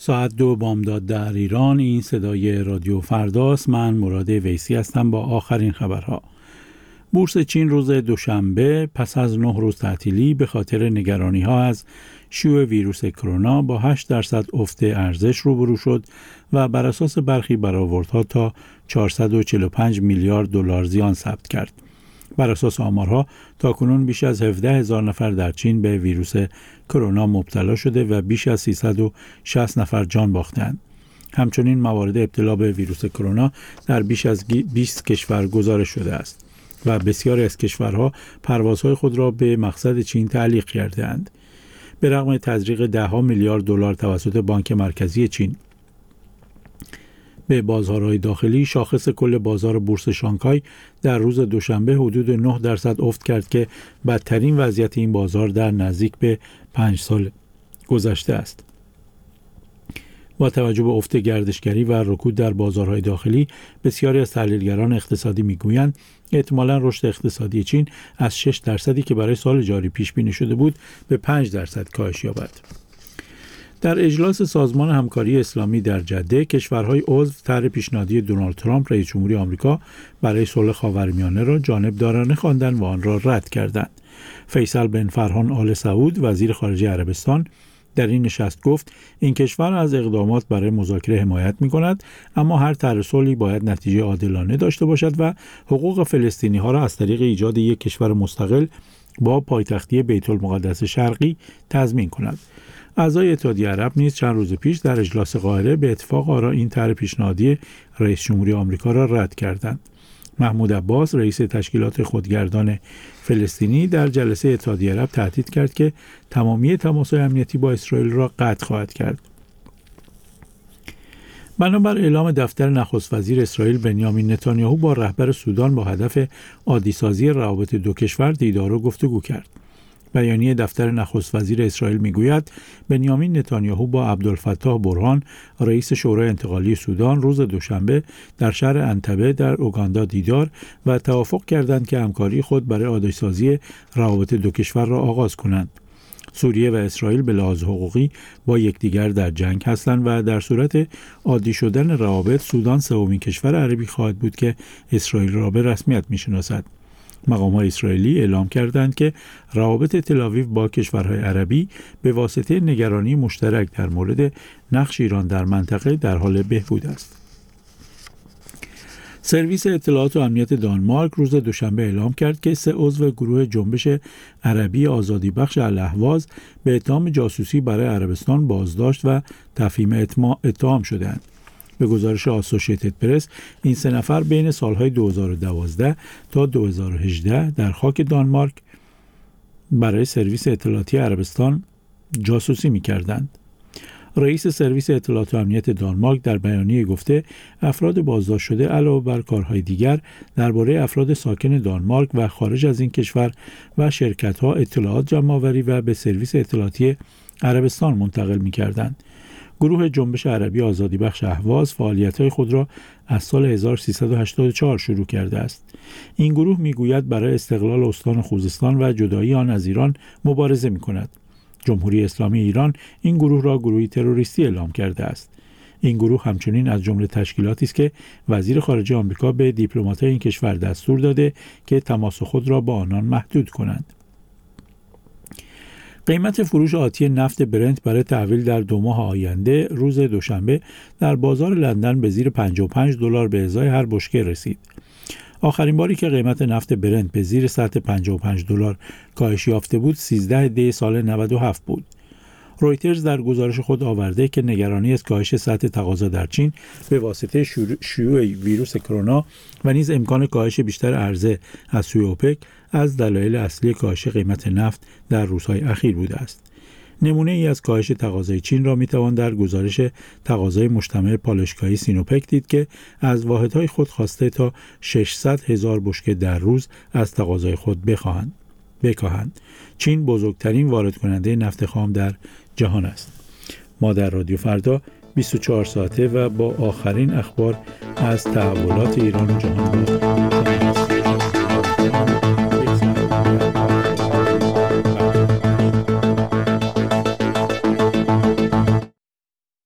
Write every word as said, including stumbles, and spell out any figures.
ساعت دو بامداد در ایران. این صدای رادیو فرداست. من مراد ویسی هستم با آخرین خبرها. بورس چین روز دوشنبه پس از نه روز تعطیلی به خاطر نگرانی‌ها از شیوع ویروس کرونا با هشت درصد افت ارزش روبرو شد و بر اساس برخی برآوردها تا چهارصد و چهل و پنج میلیارد دلار زیان ثبت کرد. بر اساس آمارها تاکنون بیش از هفده هزار نفر در چین به ویروس کرونا مبتلا شده و بیش از سیصد و شصت نفر جان باختند. همچنین موارد ابتلا به ویروس کرونا در بیش از بیست کشور گزارش شده است و بسیاری از کشورها پروازهای خود را به مقصد چین تعلیق کرده‌اند. به رغم تزریق ده ها میلیارد دلار توسط بانک مرکزی چین به بازارهای داخلی، شاخص کل بازار بورس شانگهای در روز دوشنبه حدود نه درصد افت کرد که بدترین وضعیت این بازار در نزدیک به پنج سال گذشته است. با توجه به افت گردشگری و رکود در بازارهای داخلی، بسیاری از تحلیلگران اقتصادی میگویند احتمالاً رشد اقتصادی چین از شش درصدی که برای سال جاری پیش بینی شده بود به پنج درصد کاهش یابد. در اجلاس سازمان همکاری اسلامی در جده، کشورهای عضو طرح پیشنهادی دونالد ترامپ رئیس جمهوری آمریکا برای صلح خاورمیانه را جانبدارانه خواندند و آن را رد کردند. فیصل بن فرحان آل سعود، وزیر خارجه عربستان، در این نشست گفت این کشور از اقدامات برای مذاکره حمایت می‌کند، اما هر طرح صلحی باید نتیجه عادلانه داشته باشد و حقوق فلسطینی‌ها را از طریق ایجاد یک کشور مستقل با پایتختی بیت المقدس شرقی تضمین کند. اعضای اتحادیه عرب نیز چند روز پیش در اجلاس قاهره به اتفاق آرا این طرح پیشنهادی رئیس جمهوری آمریکا را رد کردند. محمود عباس، رئیس تشکیلات خودگردان فلسطینی، در جلسه اتحادیه عرب تهدید کرد که تمامی تماس‌های امنیتی با اسرائیل را قطع خواهد کرد. بنابر اعلام دفتر نخست وزیر اسرائیل، بنیامین نتانیاهو با رهبر سودان با هدف عادی‌سازی روابط دو کشور دیدار و گفتگو کرد. بیانیه دفتر نخست وزیر اسرائیل میگوید بنیامین نتانیاهو با عبدالفتاح برهان، رئیس شورای انتقالی سودان، روز دوشنبه در شهر انتبه در اوگاندا دیدار و توافق کردند که همکاری خود برای عادی‌سازی روابط دو کشور را آغاز کنند. سوریه و اسرائیل به لحاظ حقوقی با یکدیگر در جنگ هستند و در صورت عادی شدن روابط، سودان سومین کشور عربی خواهد بود که اسرائیل را به رسمیت میشناسد. مقام‌های اسرائیلی اعلام کردند که روابط تل‌آویو با کشورهای عربی به واسطه نگرانی مشترک در مورد نقش ایران در منطقه در حال بهبود است. سرویس اطلاعات و امنیت دانمارک روز دوشنبه اعلام کرد که سه عضو گروه جنبش عربی آزادی بخش الاهواز به اتهام جاسوسی برای عربستان بازداشت و تفهیم اتهام شدند. به گزارش آسوشیتد پرس، این سه نفر بین سالهای دو هزار و دوازده تا دو هزار و هجده در خاک دانمارک برای سرویس اطلاعاتی عربستان جاسوسی می‌کردند. رئیس سرویس اطلاعات و امنیت دانمارک در بیانیه گفته افراد بازداشت شده علاوه بر کارهای دیگر درباره افراد ساکن دانمارک و خارج از این کشور و شرکت‌ها اطلاعات جمع‌آوری و به سرویس اطلاعاتی عربستان منتقل می‌کردند. گروه جنبش عربی آزادی بخش اهواز فعالیت‌های خود را از سال هزار و سیصد و هشتاد و چهار شروع کرده است. این گروه می‌گوید برای استقلال استان خوزستان و جدایی آن از ایران مبارزه می‌کند. جمهوری اسلامی ایران این گروه را گروهی تروریستی اعلام کرده است. این گروه همچنین از جمله تشکیلاتی است که وزیر خارجه آمریکا به دیپلمات‌های این کشور دستور داده که تماس خود را با آنان محدود کنند. قیمت فروش آتی نفت برنت برای تحویل در دو ماه آینده روز دوشنبه در بازار لندن به زیر پنجاه و پنج دلار به ازای هر بشکه رسید. آخرین باری که قیمت نفت برنت به زیر سطح پنجاه و پنج دلار کاهش یافته بود سیزده دی سال نود و هفت بود. رویترز در گزارش خود آورده که نگرانی از کاهش سطح تقاضا در چین به واسطه شیوع ویروس کرونا و نیز امکان کاهش بیشتر عرضه از سوی اوپک از دلایل اصلی کاهش قیمت نفت در روزهای اخیر بوده است. نمونه ای از کاهش تقاضای چین را میتوان در گزارش تقاضای مجتمع پالایشگاهی سینوپک دید که از واحدهای خود خواسته تا ششصد هزار بشکه در روز از تقاضای خود بخواهند. بکاهند. چین بزرگترین وارد کننده نفت خام در جهان است. ما در رادیو فردا بیست و چهار ساعته و با آخرین اخبار از تحولات ایران و جهان با